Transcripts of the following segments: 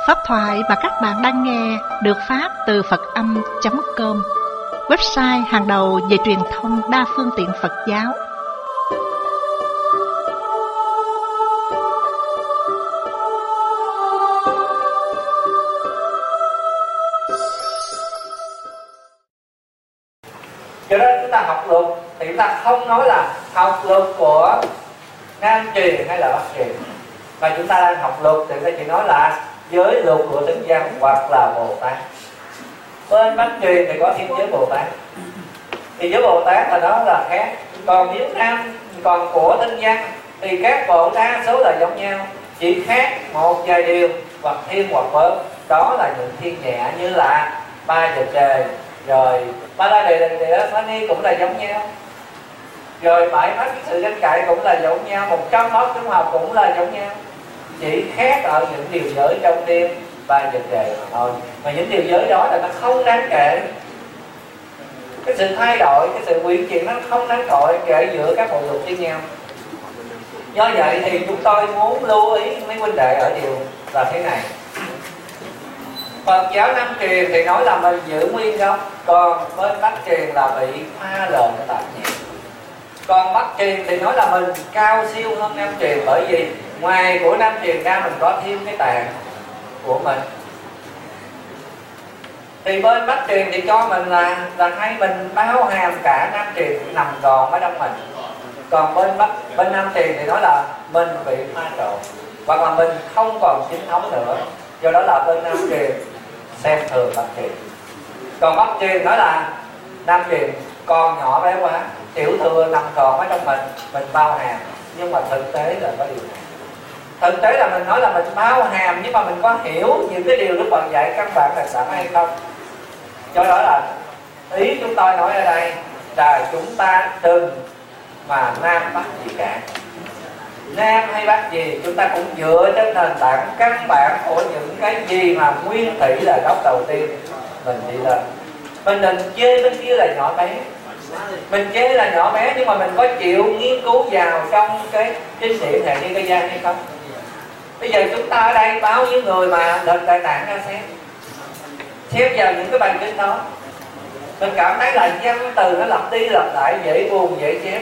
Pháp thoại mà các bạn đang nghe được phát từ Phật-âm.com, website hàng đầu về truyền thông đa phương tiện Phật giáo. Cho nên chúng ta học luật thì chúng ta không nói là học luật của Nam truyền hay là Bắc truyền, mà chúng ta đang học luật thì ta chỉ nói là giới luật của Tịnh Văn hoặc là Bồ Tát. Bên Bắc truyền thì có thiên giới Bồ Tát, thì giới Bồ Tát là đó là khác. Còn nếu còn của Tịnh Văn thì các bộ đa số là giống nhau, chỉ khác một vài điều hoặc thêm hoặc bớt. Đó là những thiên nhẹ như là ba giờ trời, rồi ba la đề phá ni cũng là giống nhau, rồi bảy mắt sự tranh cãi cũng là giống nhau, 100 pháp trung học cũng là giống nhau, chỉ khác ở những điều giới trong đêm ba giờ trời thôi. Mà những điều giới đó là nó không đáng kể, cái sự thay đổi, cái sự quyển chuyển nó không đáng kể giữa các bộ luật với nhau. Do vậy thì chúng tôi muốn lưu ý mấy huynh đệ ở điều là thế này. Phật giáo Nam truyền thì nói là mình giữ nguyên gốc, còn bên Bắc truyền là bị pha lộn tạp nhạp. Còn Bắc truyền thì nói là mình cao siêu hơn Nam truyền, bởi vì ngoài của Nam truyền ra mình có thêm cái tạng của mình. Thì bên Bắc truyền thì cho mình là hay mình bao hàm cả Nam truyền nằm gọn ở trong mình. Còn bên Nam truyền thì nói là mình bị pha trộn, hoặc là mình không còn chính thống nữa. Do đó là bên Nam truyền xem thường Bắc truyền. Còn Bắc truyền nói là Nam truyền còn nhỏ bé quá, tiểu thừa nằm còn ở trong mình bao hàm. Nhưng mà thực tế là có điều này. Thực tế là mình nói là mình bao hàm, nhưng mà mình có hiểu những cái điều Đức Phật dạy căn bản là sẵn hay không. Do đó là ý chúng tôi nói ở đây là chúng ta đừng mà Nam Bắc gì cả. Nam hay Bắc gì chúng ta cũng dựa trên nền tảng căn bản của những cái gì mà nguyên thủy là gốc đầu tiên mình đi lên. Mình đừng chê bên kia là nhỏ bé, mình chê là nhỏ bé, nhưng mà mình có chịu nghiên cứu vào trong cái kinh điển Hệ Ni Ca Gia hay không? Bây giờ chúng ta ở đây bao nhiêu người mà lật Đại Tạng ra xem vào những cái bài kinh đó, mình cảm thấy là văn từ nó lặp đi lặp lại, dễ buồn, dễ chép,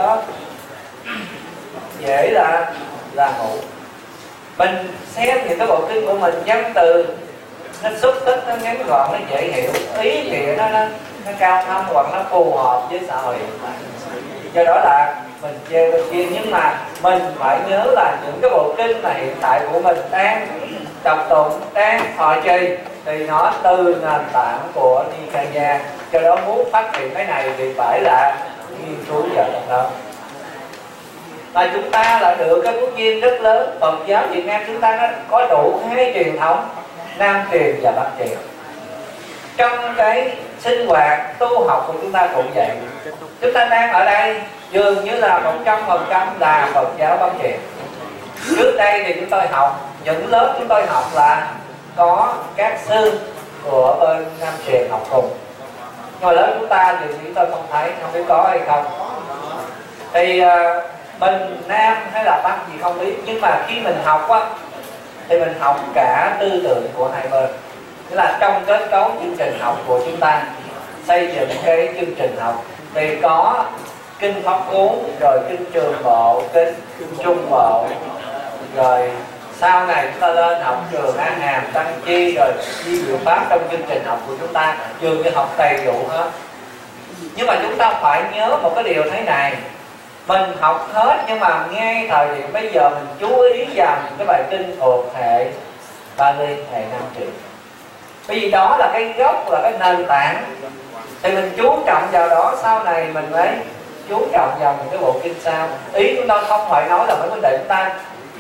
dễ là ngủ. Mình xem những cái bộ kinh của mình, văn từ nó xúc tích, nó ngắn gọn, nó dễ hiểu, ý nghĩa nó cao thâm hoặc nó phù hợp với xã hội hiện tại. Do đó là mình chê bên kia, nhưng mà mình phải nhớ là những cái bộ kinh mà hiện tại của mình đang đọc tụng, đang thọ trì thì nó từ nền tảng của Nikaya. Do đó muốn phát triển cái này thì phải là nghiên cứu vào trong đó. Và chúng ta là được cái phước duyên rất lớn. Phật giáo Việt Nam chúng ta nó có đủ hai truyền thống, Nam truyền và Bắc truyền. Trong cái sinh hoạt tu học của chúng ta cũng vậy. Chúng ta đang ở đây dường như là 100% là Phật giáo Bắc truyền. Trước đây thì chúng tôi học, những lớp chúng tôi học là có các sư của bên Nam truyền học cùng. Nhưng mà lớp chúng ta thì chúng tôi không thấy, không biết có hay không. Thì bên Nam hay là Bắc gì không biết, nhưng mà khi mình học á thì mình học cả tư tưởng của hai bên. Tức là trong kết cấu chương trình học của chúng ta, xây dựng cái chương trình học thì có kinh Pháp Cú, rồi kinh Trường Bộ, kinh Trung Bộ, rồi sau này chúng ta lên học trường A Hàm, Tăng Chi, rồi Di Diệu Pháp. Trong chương trình học của chúng ta trường như học đầy đủ hết. Nhưng mà chúng ta phải nhớ một cái điều thế này, mình học hết nhưng mà ngay thời điểm bây giờ mình chú ý vào những cái bài kinh thuộc hệ Bali, hệ Nam truyền. Bởi vì đó là cái gốc, là cái nền tảng, thì mình chú trọng vào đó, sau này mình mới chú trọng vào những cái bộ kinh sau. Ý chúng ta không phải nói là mấy vấn đề chúng ta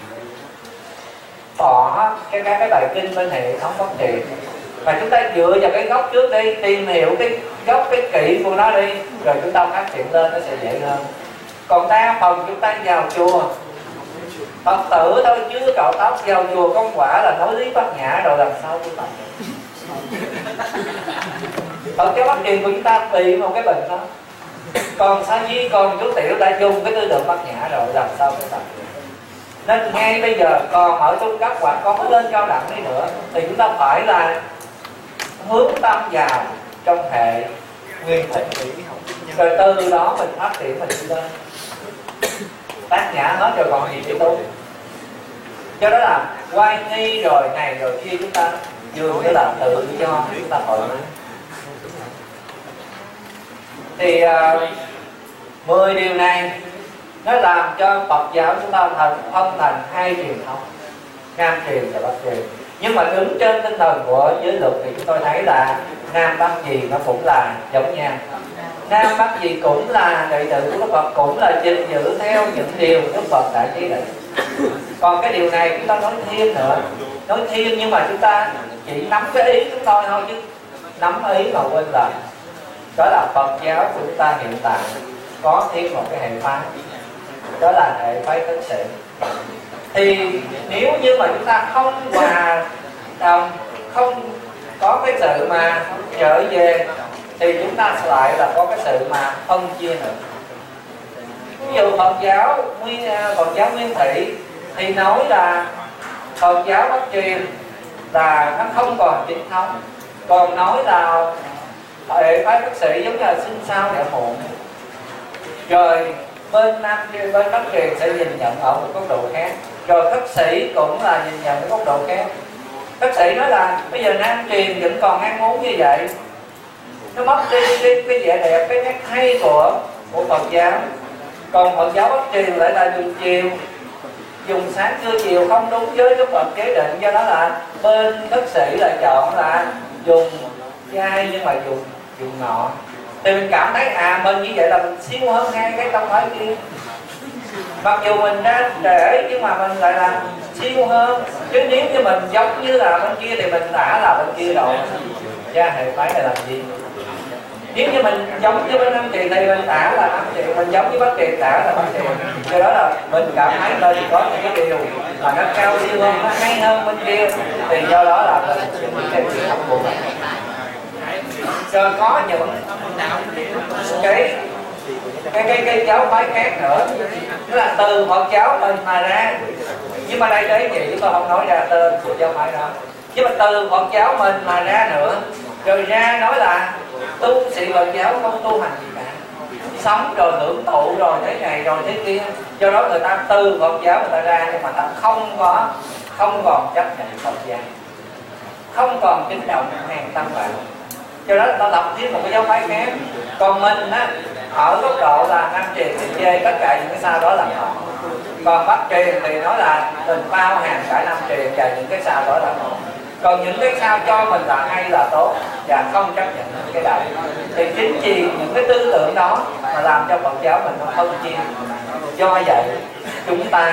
bỏ cái bài kinh bên hệ thống Bắc truyền, mà chúng ta dựa vào cái gốc trước đi, tìm hiểu cái gốc, cái kỹ của nó đi, rồi chúng ta phát triển lên nó sẽ dễ hơn. Còn đa phần chúng ta vào chùa Phật tử thôi, chứ cạo tóc vào chùa công quả là nói lý bát nhã rồi làm sao chúng ta. Phật giáo Bắc truyền của chúng ta bị một cái bệnh đó. Còn Sa Di, còn chú Tiểu đã dùng cái tư tưởng bát nhã rồi làm sao chúng ta. Nên ngay bây giờ còn ở trung cấp hoặc có lên cao đẳng đi nữa thì chúng ta phải là hướng tâm vào trong hệ nguyên thủy, rồi từ đó mình phát triển mình đi lên tác nhã hết rồi còn gì để tu. Do đó là quay nghi rồi này rồi kia chúng ta dường như là tự do chúng ta thoải mái. Thì 10 điều này nó làm cho Phật giáo chúng ta phân thành hai truyền thống, Nam truyền và Bắc truyền. Nhưng mà đứng trên tinh thần của giới luật thì chúng tôi thấy là Nam Bắc gì nó cũng là giống nhau. Nam Bắc gì cũng là đệ tử của Đức Phật, cũng là gìn giữ theo những điều Đức Phật đã chỉ định. Còn cái điều này chúng ta nói thêm nữa, nói thêm nhưng mà chúng ta chỉ nắm cái ý chúng tôi thôi, chứ nắm ý mà quên lời. Đó là Phật giáo của chúng ta hiện tại có thêm một cái hệ phái, đó là hệ phái Thức Sĩ. Thì nếu như mà chúng ta không hòa đồng, không có cái sự mà trở về, thì chúng ta lại là có cái sự mà phân chia nữa. Ví dụ Phật giáo Nguyên Thủy thì nói là Phật giáo Bắc truyền là nó không còn chính thống, còn nói là hệ phái Thức Sĩ giống như là sinh sao đẻ muộn. Rồi bên Bắc truyền sẽ nhìn nhận ở một góc độ khác, rồi Thức Sĩ cũng là nhìn nhận cái góc độ khác. Thức Sĩ nói là bây giờ Nam truyền vẫn còn ăn uống như vậy, nó mất đi cái vẻ đẹp, cái nét hay của Phật giáo. Còn Phật giáo Bắc truyền lại là dùng chiều, dùng sáng trưa chiều không đúng với Đức Phật chế định. Do đó là bên Thức Sĩ là chọn là dùng chay nhưng mà dùng ngọt. Thì mình cảm thấy mình như vậy là mình siêu hơn hai cái tông phái kia. Mặc dù mình ra trễ nhưng mà mình lại là siêu hơn. Chứ nếu như mình giống như là bên kia thì mình đã là bên kia rồi. Cha hệ phái này làm gì? Nếu như mình giống như bên Nam truyền thì mình đã là Nam truyền, mình giống như Bắc truyền đã là Bắc truyền. Do đó là mình cảm thấy mình có những cái điều mà nó cao siêu hơn, nó hay hơn bên kia. Thì do đó là mình những cái truyền thống của mình. Rồi có những cái giáo phái khác nữa, tức là từ Phật giáo mình mà ra. Nhưng mà đây đấy chị chúng tôi không nói ra tên của giáo phái đó, nhưng mà từ Phật giáo mình mà ra nữa, rồi ra nói là tu sĩ Phật giáo không tu hành gì cả, sống rồi hưởng thụ rồi thế này rồi thế kia. Do đó người ta từ Phật giáo người ta ra, nhưng mà ta không còn chấp nhận Phật giáo, không còn kính trọng hàng tâm bạn. Do đó ta lập thêm một cái giáo phái khác. Còn mình á, ở góc độ là Nam truyền thì chê tất cả những cái sao đó là ngọt, còn Bắc truyền thì nói là mình bao hàm cả Nam truyền và những cái sao đó là ngọt. Còn những cái sao cho mình là hay là tốt và không chấp nhận những cái đại, thì chính vì những cái tư tưởng đó mà làm cho Phật giáo mình nó phân chia. Do vậy chúng ta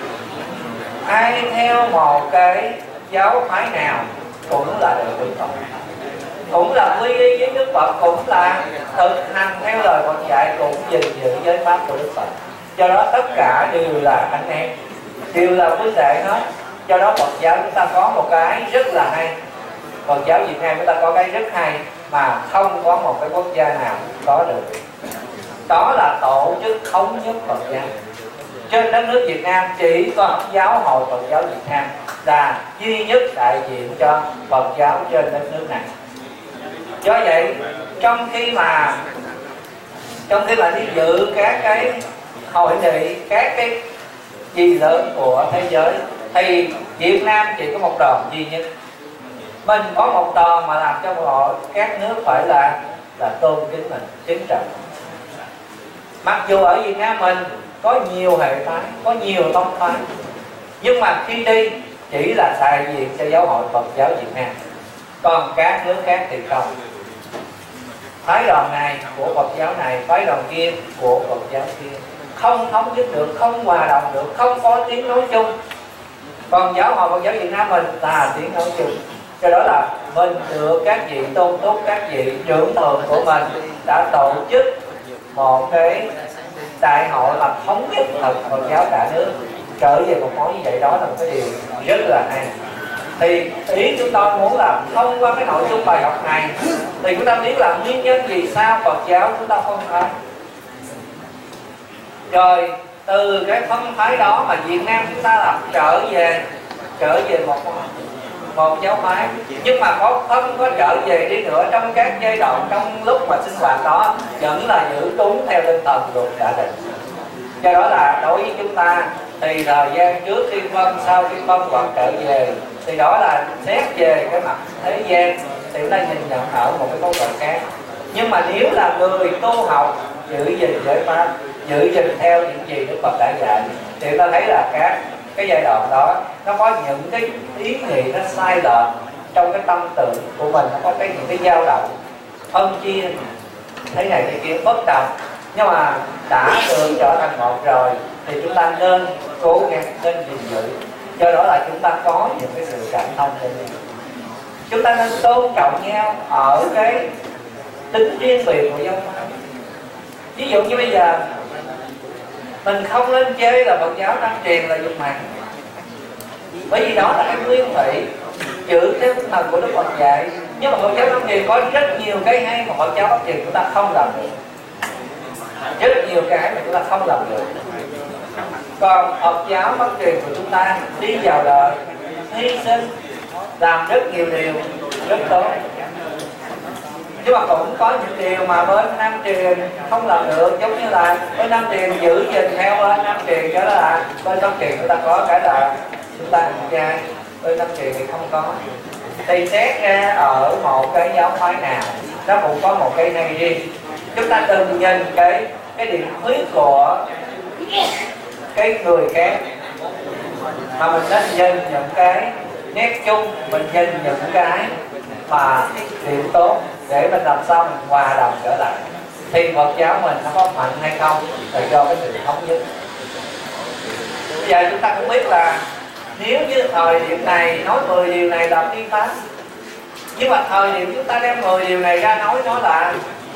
ai theo một cái giáo phái nào cũng là đệ tử Phật, cũng là quy y với Đức Phật, cũng là thực hành theo lời Phật dạy, cũng gìn giữ giới pháp của Đức Phật. Do đó tất cả đều là anh em, đều là huynh đệ hết. Do đó Phật giáo chúng ta có một cái rất là hay, Phật giáo Việt Nam chúng ta có cái rất hay mà không có một cái quốc gia nào có được. Đó là tổ chức thống nhất Phật giáo. Trên đất nước Việt Nam chỉ có Giáo hội Phật giáo Việt Nam là duy nhất đại diện cho Phật giáo trên đất nước này. Do vậy trong khi mà đi dự các cái hội nghị, các cái gì lớn của thế giới, thì Việt Nam chỉ có một đoàn duy nhất. Mình có một đoàn mà làm cho họ các nước phải là tôn kính mình, kính trọng. Mặc dù ở Việt Nam mình có nhiều hệ phái, có nhiều tông phái, nhưng mà khi đi chỉ là đại diện cho Giáo hội Phật giáo Việt Nam, còn các nước khác thì không. Phái đoàn này của Phật giáo này, phái đoàn kia của Phật giáo kia, không thống nhất được, không hòa đồng được, không có tiếng nói chung. Còn Giáo hội Phật giáo Việt Nam mình là tiếng nói chung. Cho đó là mình được các vị tôn túc, các vị trưởng thượng của mình đã tổ chức một cái đại hội mà thống nhất Phật giáo cả nước trở về một mối như vậy. Đó là một cái điều rất là hay. Thì ý chúng tôi muốn là thông qua cái nội dung bài học này thì chúng ta biết là nguyên nhân vì sao Phật giáo chúng ta phân khai. Rồi từ cái phong phái đó mà Việt Nam chúng ta làm trở về một giáo phái. Nhưng mà không có trở về đi nữa, trong các giai đoạn trong lúc mà sinh hoạt đó vẫn là giữ đúng theo tinh thần luật đã định. Do đó là đối với chúng ta thì thời gian trước khi phân, sau khi phân hoặc trở về, thì đó là xét về cái mặt thế gian thì chúng ta nhìn nhận ở một cái góc độ khác. Nhưng mà nếu là người tu học giữ gìn giới pháp, giữ gìn theo những gì Đức Phật đã dạy, thì chúng ta thấy là các cái giai đoạn đó nó có những cái ý nghĩ nó sai lệch trong cái tâm tưởng của mình, nó có những cái dao động phân chia thế này thế kia bất đồng. Nhưng mà đã được trở thành một rồi thì chúng ta nên cố gắng, nên gìn giữ. Do đó là chúng ta có những cái sự cảm thông cho nhau, chúng ta nên tôn trọng nhau ở cái tính riêng biệt của giáo pháp. Ví dụ như bây giờ mình không nên chơi là Phật giáo Nam truyền là dùng mạng, bởi vì đó là cái nguyên thủy giữ theo tinh thần của Đức Phật dạy. Nhưng mà Phật giáo Nam truyền có rất nhiều cái hay mà Phật giáo Bắc truyền chúng ta không làm được, rất nhiều cái mà chúng ta không làm được. Còn Phật giáo Bắc truyền của chúng ta đi vào đời, hy sinh, làm rất nhiều điều rất tốt. Nhưng mà cũng có những điều mà bên Nam truyền không làm được, giống như là bên Nam truyền giữ gìn theo bên Nam truyền, đó là bên Bắc truyền chúng ta có cái là chúng ta ăn chay, bên Nam truyền thì không có. Thì xét ra ở một cái giáo phái nào nó cũng có một cái hay riêng. Chúng ta đừng nhìn cái điểm khuyết của cái người khác, mà mình nên nhìn những cái nét chung, mình nhìn những cái mà điểm tốt để mình làm sao mình hòa đồng trở lại. Thì Phật giáo mình nó có mạnh hay không là do cái sự thống nhất. Bây giờ chúng ta cũng biết là nếu như thời điểm này nói 10 điều này là phi pháp, nhưng mà thời điểm chúng ta đem 10 điều này ra nói nó là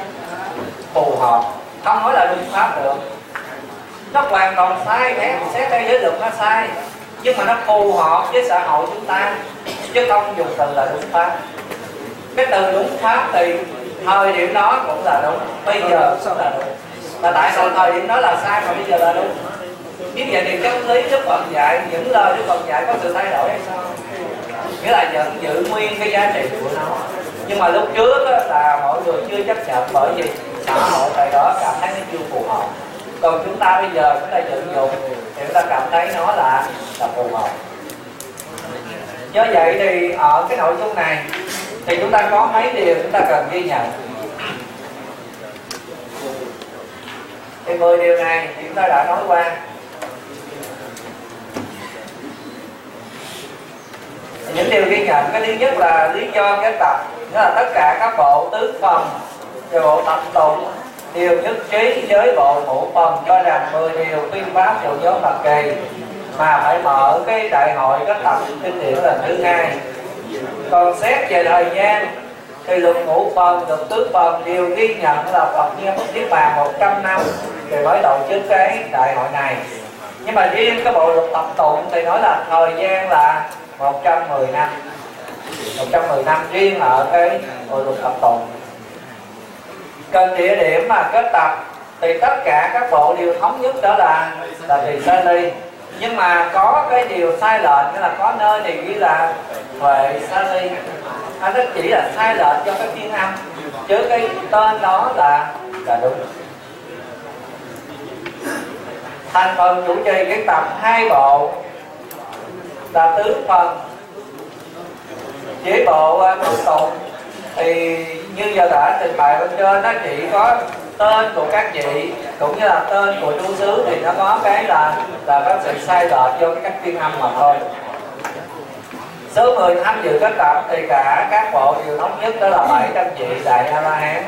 phù hợp, không nói là đúng pháp được. Nó hoàn toàn sai, xét theo giới luật nó sai, nhưng mà nó phù hợp với xã hội chúng ta, chứ không dùng từ là đúng pháp. Cái từ đúng pháp thì thời điểm đó cũng là đúng, bây giờ cũng là đúng. Là tại sao thời điểm đó là sai mà bây giờ là đúng? Như vậy thì chân lý Đức Phật dạy, những lời Đức Phật dạy có sự thay đổi hay sao? Nghĩa là vẫn giữ nguyên cái giá trị của nó. Nhưng mà lúc trước là mọi người chưa chấp nhận, bởi vì xã hội tại đó cảm thấy nó chưa phù hợp. Còn chúng ta bây giờ chúng ta vận dụng thì chúng ta cảm thấy nó là phù hợp. Do vậy thì ở cái nội dung này thì chúng ta có mấy điều chúng ta cần ghi nhận. Thì 10 điều này thì chúng ta đã nói qua. Những điều ghi nhận, cái thứ nhất là lý do kết tập, nghĩa là tất cả các bộ tứ phần và bộ tập tụng đều nhất trí với bộ ngũ phần cho rằng 10 điều tuyên pháp của nhóm Phật Kỳ mà phải mở cái đại hội kết tập kinh điển lần thứ 2. Còn xét về thời gian thì luật ngũ phần, luật tứ phần đều ghi nhận là Phật Niết Bàn 100 năm thì mới tổ chức cái đại hội này. Nhưng mà riêng cái bộ luật tập tụng thì nói là thời gian là 110 năm. 110 năm riêng ở cái bộ luật tập tụng. Cần địa điểm mà kết tập thì tất cả các bộ đều thống nhất đó là Tỳ Sa Ly. Nhưng mà có cái điều sai lệch, nghĩa là có nơi thì ghi là Huệ Sa Ly. Nó chỉ là sai lệch cho cái phiên âm, chứ cái tên đó là đúng. Thành phần chủ trì cái tập 2 bộ là tứ phần. Với bộ tứ tụng thì như giờ đã trình bày bên trên, nó chỉ có tên của các vị cũng như là tên của chú xứ, thì nó có cái là có sự sai lệch do cái cách phiên âm mà thôi. Số người tham dự kết tập thì cả các bộ đều thống nhất đó là 700 vị Đại A La Hán.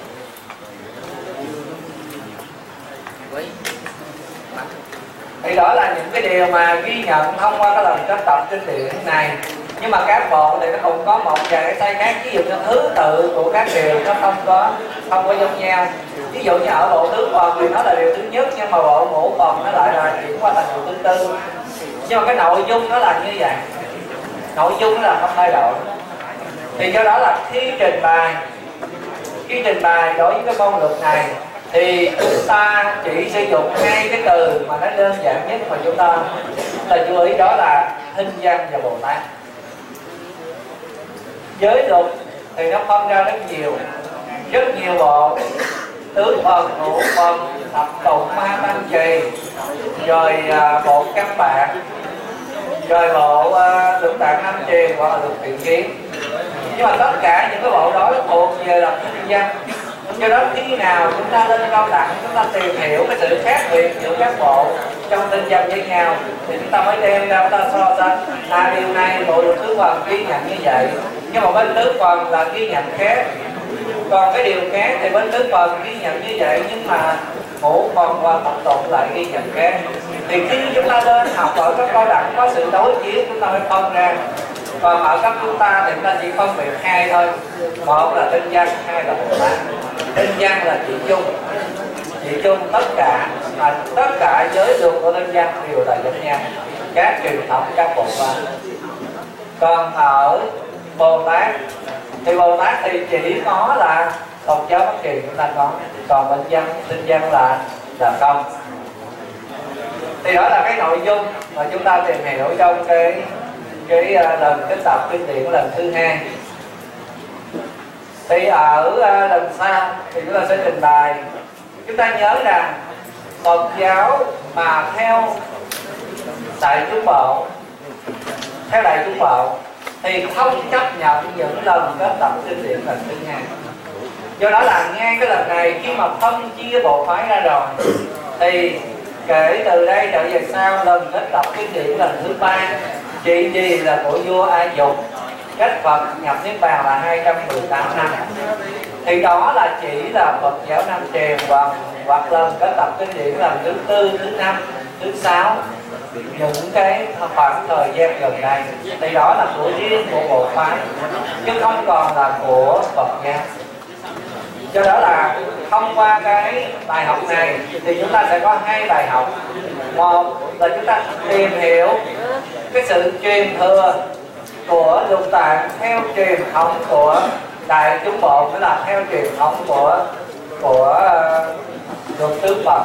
Thì đó là những cái điều mà ghi nhận thông qua cái lần kết tập kinh điển này. Nhưng mà các bộ thì nó cũng có một vài cái sai khác. Ví dụ như thứ tự của các điều nó không có giống nhau. Ví dụ như ở bộ tứ phần thì nó là điều thứ nhất, nhưng mà bộ ngũ phần nó lại là chuyển qua thành điều thứ tư. Nhưng mà cái nội dung nó là như vậy, nội dung nó là không thay đổi. Thì do đó là khi trình bày đối với cái môn luật này thì chúng ta chỉ sử dụng hai cái từ mà nó đơn giản nhất mà chúng ta chú ý, đó là Hình Văn và Bồ Tát. Giới luật thì nó phân ra rất nhiều bộ: tứ phần, ngũ phần, thập tụng, ma tăng trì, rồi bộ căn bản, rồi bộ luận tạng năm truyền hoặc là luận thiện kiến. Nhưng mà tất cả những cái bộ đó thuộc về là Hình Văn. Do đó khi nào chúng ta lên cao đẳng, chúng ta tìm hiểu cái sự khác biệt giữa các bộ trong Hình Văn với nhau thì chúng ta mới đem ra, chúng ta so sánh điều này bộ luật tứ phần ghi nhận như vậy, nhưng mà bên tứ phần là ghi nhận khác, còn cái điều khác thì bên tứ phần ghi nhận như vậy nhưng mà ngũ phần và thập tụng lại ghi nhận khác. Thì khi chúng ta lên học ở các cao đẳng có sự đối chiếu, chúng ta mới phân ra. Còn ở cấp chúng ta thì chúng ta chỉ phân biệt hai thôi, một là Hình Văn, hai là Bồ Tát. Hình Văn là chỉ chung tất cả giới luật của Hình Văn đều là giống nhau, các truyền thống, các bộ pháp. Còn ở Bồ Tát thì chỉ có là Phật giáo Bắc Kỳ chúng ta có, còn Hình Văn là không. Thì đó là cái nội dung mà chúng ta tìm hiểu trong cái lần kết tập kinh điển lần thứ 2. Thì ở lần sau thì chúng ta sẽ trình bày. Chúng ta nhớ rằng Phật giáo mà theo đại chúng bộ thì không chấp nhận những lần kết tập kinh điển lần thứ 2. Do đó là ngay cái lần này khi mà phân chia bộ phái ra rồi thì kể từ đây trở về sau, lần kết tập kinh điển lần thứ 3 chỉ gì là của vua A Dục, cách Phật nhập Niết Bàn là 218 năm. Thì đó là chỉ là Phật giáo Nam truyền, hoặc lần kết tập kinh điển lần thứ 4, thứ 5, thứ 6, những cái khoảng thời gian gần đây. Thì đó là của riêng của bộ phái chứ không còn là của Phật giáo. Do đó là thông qua cái bài học này thì chúng ta sẽ có hai bài học. Một là chúng ta tìm hiểu cái sự truyền thừa của luận tạng theo truyền thống của đại chúng bộ, nghĩa là theo truyền thống của luật tứ Phật.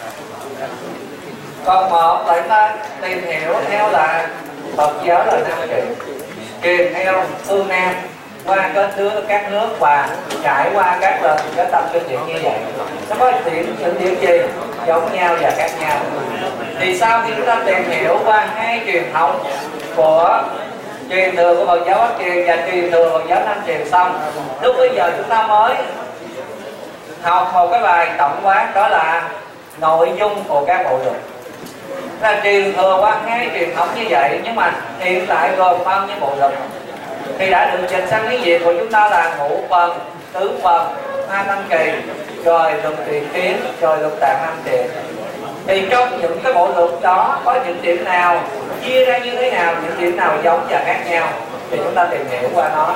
Còn một là chúng ta tìm hiểu theo là Phật giáo là Nam truyền theo phương Nam qua các nước và trải qua các lần cái tập kinh điển như vậy. Nó có những điểm gì giống nhau và khác nhau. Thì sau khi chúng ta tìm hiểu qua hai truyền thống của truyền thừa của Phật giáo Bắc Truyền và truyền thừa Phật giáo Nam Truyền xong, lúc bây giờ chúng ta mới học một cái bài tổng quát, đó là nội dung của các bộ luật. Là truyền thừa qua hai truyền thống như vậy, nhưng mà hiện tại gồm bao nhiêu bộ luật thì đã được trình sang cái diện của chúng ta là ngũ phần, tứ phần, ma tăng kỳ, rồi luật thiện kiến, rồi luật tạng năm truyền. Thì trong những cái bộ luật đó có những điểm nào chia ra như thế nào, những điểm nào giống và khác nhau thì chúng ta tìm hiểu qua nó.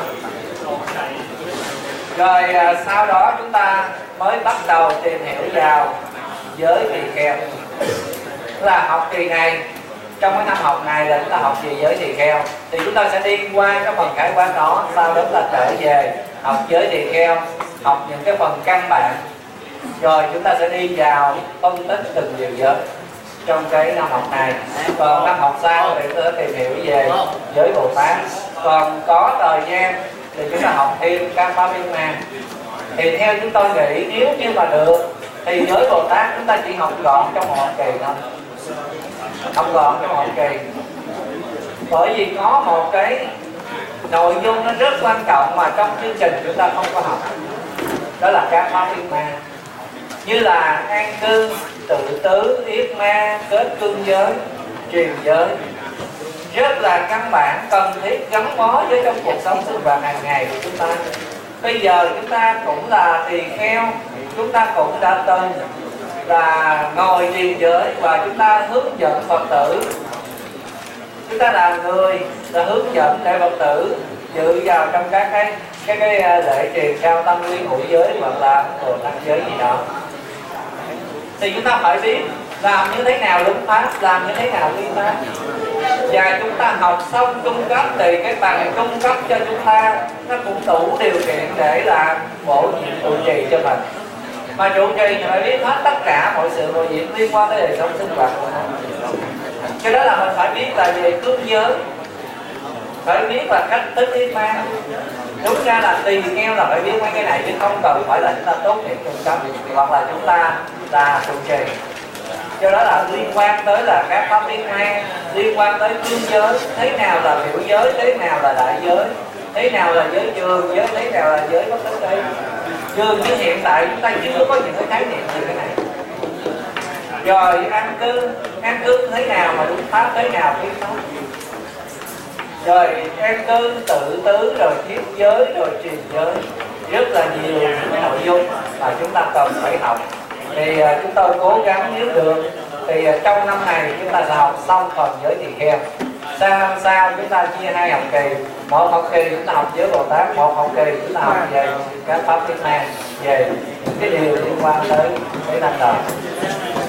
Rồi sau đó chúng ta mới bắt đầu tìm hiểu vào giới tỳ kheo. Là học kỳ này, trong cái năm học này là chúng ta học về giới tỳ kheo. Thì chúng ta sẽ đi qua cái phần khái quát đó, sau đó là trở về học giới tỳ kheo, học những cái phần căn bản, rồi chúng ta sẽ đi vào phân tích từng điều giới trong cái năm học này. Còn năm học sau thì chúng ta tìm hiểu về giới Bồ Tát. Còn có thời gian thì chúng ta học thêm Kampa Viên Ma. Thì theo chúng tôi nghĩ nếu như mà được thì giới Bồ Tát chúng ta chỉ học gọn trong một học kỳ thôi, học gọn trong một học kỳ. Bởi vì có một cái nội dung nó rất quan trọng mà trong chương trình chúng ta không có học, đó là Kampa Viên Ma, như là an cư, tự tứ, yết ma, kết cương giới, truyền giới, rất là căn bản, cần thiết, gắn bó với trong cuộc sống sinh hoạt hàng ngày của chúng ta. Bây giờ chúng ta cũng là tỳ kheo, chúng ta cũng đã từng là ngồi truyền giới và chúng ta hướng dẫn Phật tử. Chúng ta là người là hướng dẫn để Phật tử dự vào trong các cái lễ truyền cao tâm nguyên hữu giới hoặc là Bồ Tát giới gì đó. Thì chúng ta phải biết làm như thế nào đúng pháp, làm như thế nào vi pháp. Và chúng ta học xong trung cấp thì cái bằng trung cấp cho chúng ta nó cũng đủ điều kiện để là bổ nhiệm trụ trì cho mình. Mà trụ trì thì phải biết hết tất cả mọi sự mọi việc liên quan tới đời sống sinh hoạt của nó. Cái đó là mình phải biết là về cương giới, phải biết là cách tính ý ma. Đúng ra là tùy theo là phải biết mấy cái này, chứ không cần phải là chúng ta tốt nghiệp trung cấp hoặc là chúng ta là trụ trì. Do đó là liên quan tới là các pháp liên quan, liên quan tới cương giới, thế nào là tiểu giới, thế nào là đại giới, thế nào là giới trường giới, thế nào là giới bất tích tế. Dường như hiện tại chúng ta chưa có những cái khái niệm như cái này. Rồi an cư thế nào mà đúng pháp, thế nào biết pháp. Rồi an cư tự tứ, rồi thiết giới, rồi truyền giới, rất là nhiều những nội dung mà chúng ta cần phải học. Thì chúng tôi cố gắng nếu được thì trong năm này chúng ta sẽ học xong phần giới tỳ kheo. Sang năm sau chúng ta chia 2 học kỳ. Một học kỳ chúng ta học giới Bồ Tát, một học kỳ chúng ta học về các pháp Việt Nam, về những cái điều liên quan tới cái năm đời.